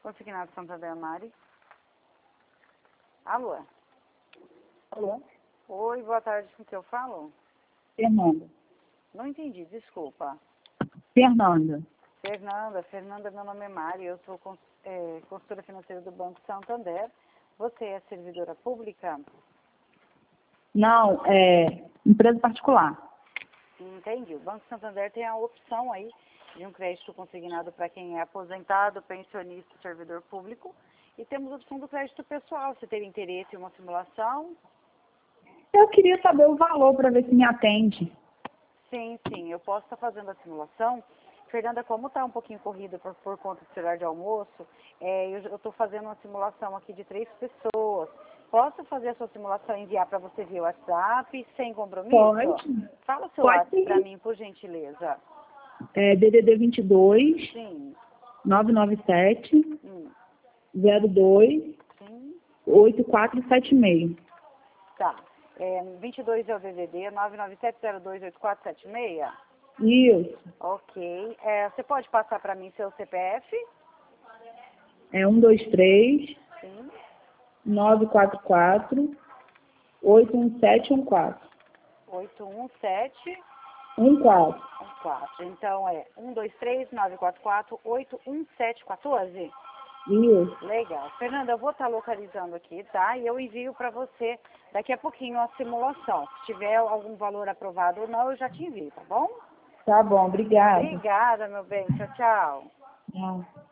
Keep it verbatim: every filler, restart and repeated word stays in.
Consignado Santander Mari. Alô? Alô? Oi, boa tarde, com que eu falo? Fernanda. Não entendi, desculpa. Fernanda. Fernanda, Fernanda, meu nome é Mari, eu sou cons é, consultora financeira do Banco Santander. Você é servidora pública? Não, é empresa particular. Entendi. O Banco Santander tem a opção aí de um crédito consignado para quem é aposentado, pensionista, servidor público. E temos a opção do crédito pessoal. Você teria interesse em uma simulação? Eu queria saber o valor para ver se me atende. Sim, sim. Eu posso estar fazendo a simulação. Fernanda, como está um pouquinho corrida por, por conta do celular de almoço, é, eu estou fazendo uma simulação aqui de três pessoas. Posso fazer a sua simulação e enviar para você via WhatsApp, sem compromisso? Pode. Fala o seu Pode WhatsApp para sim. mim, por gentileza. É D D D vinte e dois, Sim. nove nove sete, Hum. zero dois, Sim. oito quatro sete seis. Tá. É, vinte e dois é o D D D, nove nove sete zero dois oito quatro sete seis? Isso. Ok. É, você pode passar para mim seu C P F? É um dois três, Sim. nove quatro quatro, oito um sete um quatro. oito um sete um quatro. um quatro. Então é um dois três nove quatro quatro oito um sete um quatro. Isso. Legal. Fernanda, eu vou estar localizando aqui, tá? E eu envio para você daqui a pouquinho a simulação. Se tiver algum valor aprovado ou não, eu já te envio, tá bom? Tá bom, obrigada. Obrigada, meu bem. Tchau, tchau. Tchau.